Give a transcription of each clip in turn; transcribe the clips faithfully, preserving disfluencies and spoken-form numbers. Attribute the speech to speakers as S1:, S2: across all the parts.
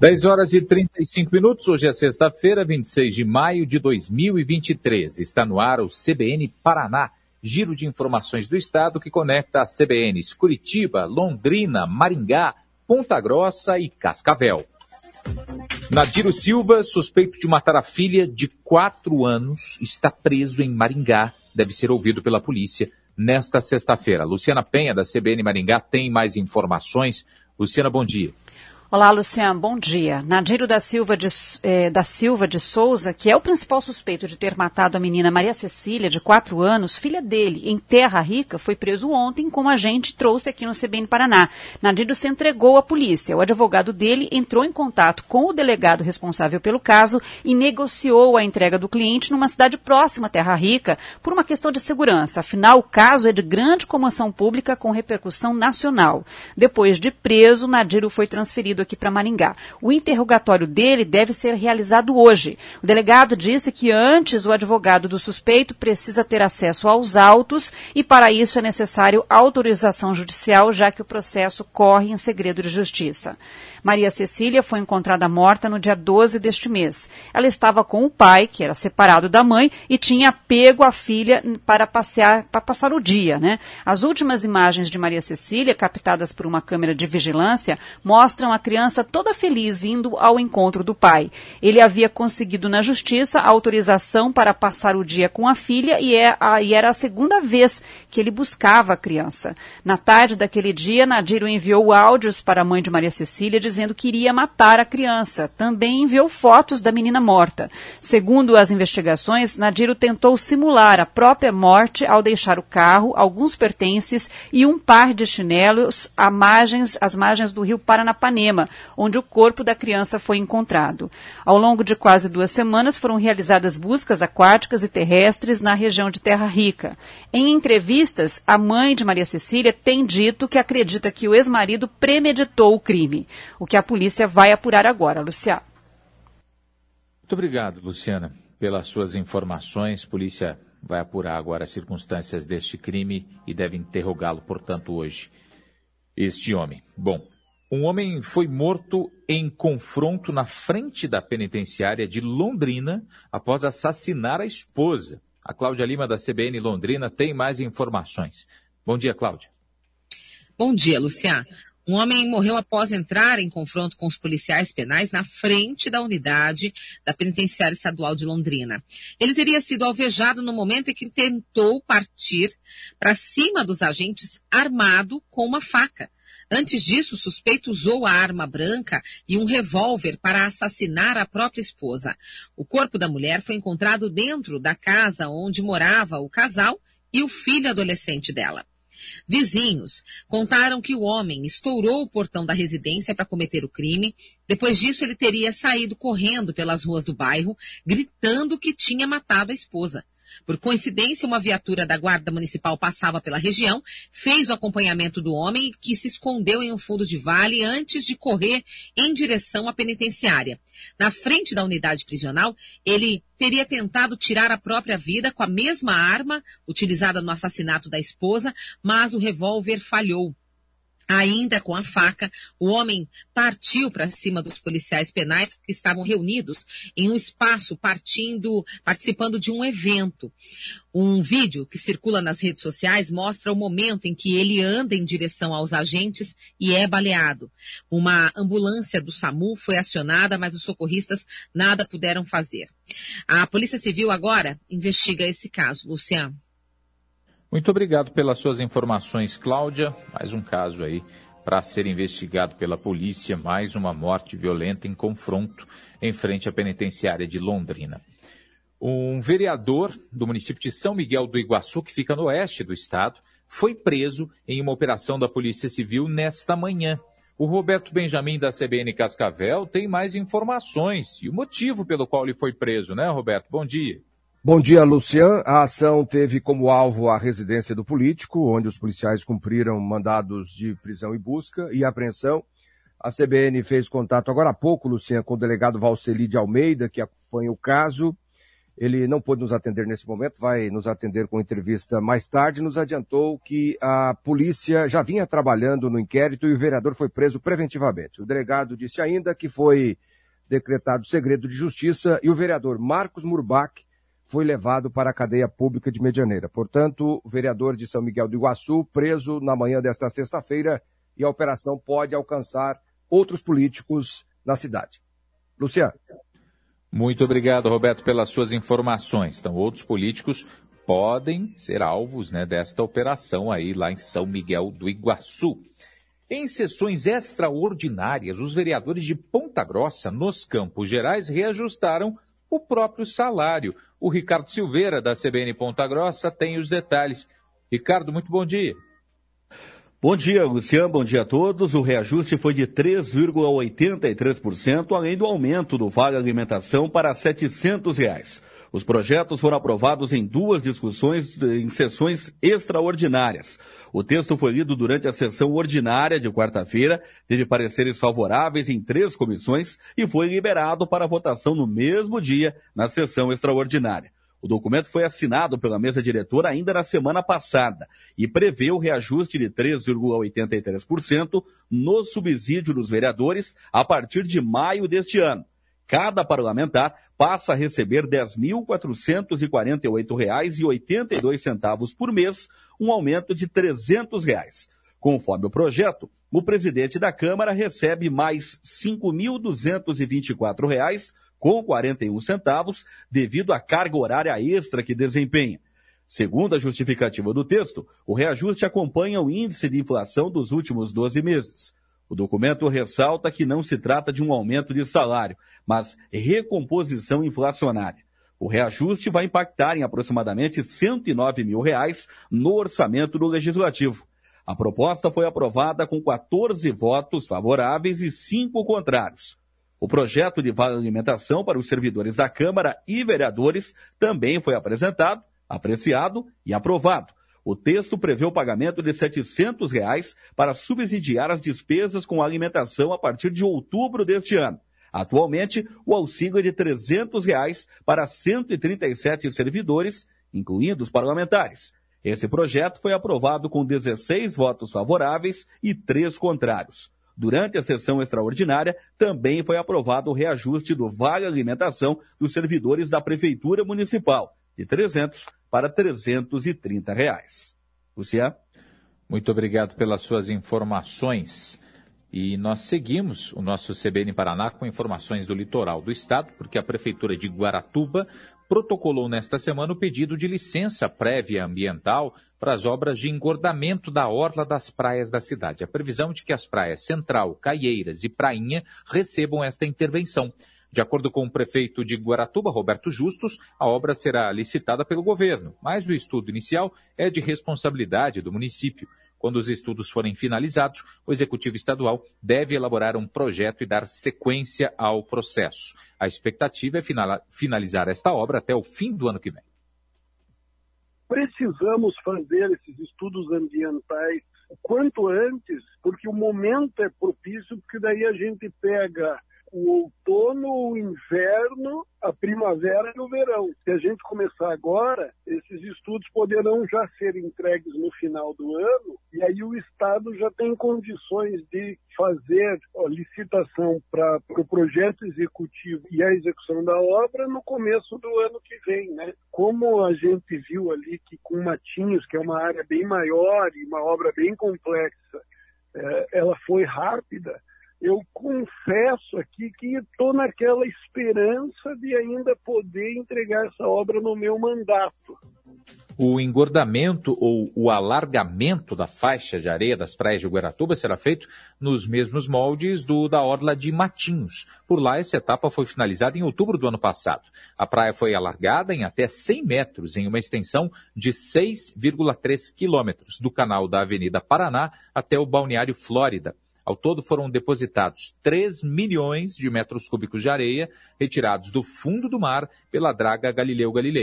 S1: dez horas e trinta e cinco minutos, hoje é sexta-feira, vinte e seis de maio de dois mil e vinte e três. Está no ar o C B N Paraná, giro de informações do estado que conecta as C B Ns Curitiba, Londrina, Maringá, Ponta Grossa e Cascavel. Nadiro Silva, suspeito de matar a filha de quatro anos, está preso em Maringá. Deve ser ouvido pela polícia nesta sexta-feira. Luciana Penha, da C B N Maringá, tem mais informações. Luciana, bom dia.
S2: Olá, Luciano, bom dia. Nadiro da Silva, de, eh, da Silva de Souza, que é o principal suspeito de ter matado a menina Maria Cecília, de quatro anos, filha dele, em Terra Rica, foi preso ontem, como a gente trouxe aqui no C B N Paraná. Nadiro se entregou à polícia. O advogado dele entrou em contato com o delegado responsável pelo caso e negociou a entrega do cliente numa cidade próxima a Terra Rica por uma questão de segurança. Afinal, o caso é de grande comoção pública com repercussão nacional. Depois de preso, Nadiro foi transferido aqui para Maringá. O interrogatório dele deve ser realizado hoje. O delegado disse que antes o advogado do suspeito precisa ter acesso aos autos e para isso é necessário autorização judicial, já que o processo corre em segredo de justiça. Maria Cecília foi encontrada morta no dia doze deste mês. Ela estava com o pai, que era separado da mãe, e tinha pego a filha para passear, para passar o dia, né? As últimas imagens de Maria Cecília, captadas por uma câmera de vigilância, mostram a criança toda feliz indo ao encontro do pai. Ele havia conseguido na justiça a autorização para passar o dia com a filha e, é a, e era a segunda vez que ele buscava a criança. Na tarde daquele dia, Nadiro enviou áudios para a mãe de Maria Cecília dizendo que iria matar a criança. Também enviou fotos da menina morta. Segundo as investigações, Nadiro tentou simular a própria morte ao deixar o carro, alguns pertences e um par de chinelos à margens, às margens do rio Paranapanema, onde o corpo da criança foi encontrado. Ao longo de quase duas semanas foram realizadas buscas aquáticas e terrestres na região de Terra Rica. Em entrevistas, a mãe de Maria Cecília tem dito que acredita que o ex-marido premeditou o crime, o que a polícia vai apurar agora. Luciano.
S1: Muito obrigado, Luciana, pelas suas informações. A polícia vai apurar agora as circunstâncias deste crime e deve interrogá-lo, portanto, hoje, este homem. Bom, um homem foi morto em confronto na frente da penitenciária de Londrina após assassinar a esposa. A Cláudia Lima, da C B N Londrina, tem mais informações. Bom dia, Cláudia.
S3: Bom dia, Luciano. Um homem morreu após entrar em confronto com os policiais penais na frente da unidade da Penitenciária Estadual de Londrina. Ele teria sido alvejado no momento em que tentou partir para cima dos agentes armado com uma faca. Antes disso, o suspeito usou a arma branca e um revólver para assassinar a própria esposa. O corpo da mulher foi encontrado dentro da casa onde morava o casal e o filho adolescente dela. Vizinhos contaram que o homem estourou o portão da residência para cometer o crime. Depois disso, ele teria saído correndo pelas ruas do bairro, gritando que tinha matado a esposa. Por coincidência, uma viatura da Guarda Municipal passava pela região, fez o acompanhamento do homem, que se escondeu em um fundo de vale antes de correr em direção à penitenciária. Na frente da unidade prisional, ele teria tentado tirar a própria vida com a mesma arma utilizada no assassinato da esposa, mas o revólver falhou. Ainda com a faca, o homem partiu para cima dos policiais penais que estavam reunidos em um espaço partindo, participando de um evento. Um vídeo que circula nas redes sociais mostra o momento em que ele anda em direção aos agentes e é baleado. Uma ambulância do SAMU foi acionada, mas os socorristas nada puderam fazer. A Polícia Civil agora investiga esse caso. Luciano.
S1: Muito obrigado pelas suas informações, Cláudia. Mais um caso aí para ser investigado pela polícia, mais uma morte violenta em confronto em frente à penitenciária de Londrina. Um vereador do município de São Miguel do Iguaçu, que fica no oeste do estado, foi preso em uma operação da Polícia Civil nesta manhã. O Roberto Benjamin, da C B N Cascavel, tem mais informações e o motivo pelo qual ele foi preso, né, Roberto? Bom dia.
S4: Bom dia, Lucian. A ação teve como alvo a residência do político, onde os policiais cumpriram mandados de prisão e busca e apreensão. A C B N fez contato agora há pouco, Lucian, com o delegado Valceli de Almeida, que acompanha o caso. Ele não pôde nos atender nesse momento, vai nos atender com entrevista mais tarde. Nos adiantou que a polícia já vinha trabalhando no inquérito e o vereador foi preso preventivamente. O delegado disse ainda que foi decretado segredo de justiça e o vereador Marcos Murbach foi levado para a cadeia pública de Medianeira. Portanto, o vereador de São Miguel do Iguaçu, preso na manhã desta sexta-feira, e a operação pode alcançar outros políticos na cidade. Luciano.
S1: Muito obrigado, Roberto, pelas suas informações. Então, outros políticos podem ser alvos, né, desta operação aí lá em São Miguel do Iguaçu. Em sessões extraordinárias, os vereadores de Ponta Grossa, nos Campos Gerais, reajustaram o próprio salário. O Ricardo Silveira, da C B N Ponta Grossa, tem os detalhes. Ricardo, muito bom dia.
S5: Bom dia, Luciano. Bom dia a todos. O reajuste foi de três vírgula oitenta e três por cento, além do aumento do Vale Alimentação para setecentos reais. Os projetos foram aprovados em duas discussões em sessões extraordinárias. O texto foi lido durante a sessão ordinária de quarta-feira, teve pareceres favoráveis em três comissões e foi liberado para votação no mesmo dia na sessão extraordinária. O documento foi assinado pela mesa diretora ainda na semana passada e prevê o reajuste de três vírgula oitenta e três por cento no subsídio dos vereadores a partir de maio deste ano. Cada parlamentar passa a receber dez mil quatrocentos e quarenta e oito reais e oitenta e dois centavos por mês, um aumento de trezentos reais. Conforme o projeto, o presidente da Câmara recebe mais cinco mil duzentos e vinte e quatro reais com quarenta e um centavos devido à carga horária extra que desempenha. Segundo a justificativa do texto, o reajuste acompanha o índice de inflação dos últimos doze meses. O documento ressalta que não se trata de um aumento de salário, mas recomposição inflacionária. O reajuste vai impactar em aproximadamente cento e nove mil reais no orçamento do Legislativo. A proposta foi aprovada com quatorze votos favoráveis e cinco contrários. O projeto de Vale Alimentação para os servidores da Câmara e vereadores também foi apresentado, apreciado e aprovado. O texto prevê o pagamento de setecentos reais para subsidiar as despesas com alimentação a partir de outubro deste ano. Atualmente, o auxílio é de trezentos reais para cento e trinta e sete servidores, incluindo os parlamentares. Esse projeto foi aprovado com dezesseis votos favoráveis e três contrários. Durante a sessão extraordinária, também foi aprovado o reajuste do Vale Alimentação dos servidores da Prefeitura Municipal, de trezentos para trezentos e trinta reais. Luciano?
S1: Muito obrigado pelas suas informações. E nós seguimos o nosso C B N Paraná com informações do litoral do estado, porque a Prefeitura de Guaratuba protocolou nesta semana o pedido de licença prévia ambiental para as obras de engordamento da orla das praias da cidade. A previsão de que as praias Central, Caieiras e Prainha recebam esta intervenção. De acordo com o prefeito de Guaratuba, Roberto Justus, a obra será licitada pelo governo, mas o estudo inicial é de responsabilidade do município. Quando os estudos forem finalizados, o Executivo Estadual deve elaborar um projeto e dar sequência ao processo. A expectativa é finalizar esta obra até o fim do ano que vem.
S6: Precisamos fazer esses estudos ambientais o quanto antes, porque o momento é propício, porque daí a gente pega o outono, o inverno, a primavera e o verão. Se a gente começar agora, esses estudos poderão já ser entregues no final do ano, e aí o Estado já tem condições de fazer ó, licitação para o pro projeto executivo e a execução da obra no começo do ano que vem, né? Como a gente viu ali que com Matinhos, que é uma área bem maior e uma obra bem complexa, é, ela foi rápida. Eu confesso aqui que estou naquela esperança de ainda poder entregar essa obra no meu mandato.
S1: O engordamento ou o alargamento da faixa de areia das praias de Guaratuba será feito nos mesmos moldes do da orla de Matinhos. Por lá, essa etapa foi finalizada em outubro do ano passado. A praia foi alargada em até cem metros, em uma extensão de seis vírgula três quilômetros, do canal da Avenida Paraná até o balneário Flórida. Ao todo foram depositados três milhões de metros cúbicos de areia retirados do fundo do mar pela draga Galileu Galilei.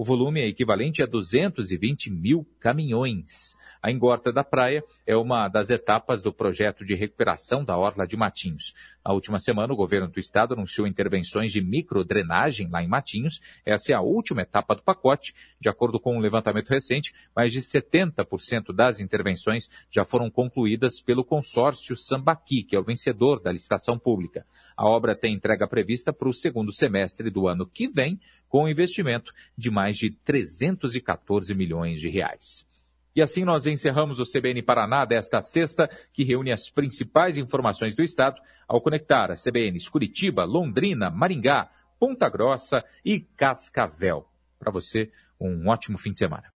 S1: O volume é equivalente a duzentos e vinte mil caminhões. A engorda da praia é uma das etapas do projeto de recuperação da orla de Matinhos. Na última semana, o governo do estado anunciou intervenções de microdrenagem lá em Matinhos. Essa é a última etapa do pacote. De acordo com um levantamento recente, mais de setenta por cento das intervenções já foram concluídas pelo consórcio Sambaqui, que é o vencedor da licitação pública. A obra tem entrega prevista para o segundo semestre do ano que vem, com um investimento de mais de trezentos e quatorze milhões de reais. E assim nós encerramos o C B N Paraná desta sexta, que reúne as principais informações do estado ao conectar as C B Ns Curitiba, Londrina, Maringá, Ponta Grossa e Cascavel. Para você, um ótimo fim de semana.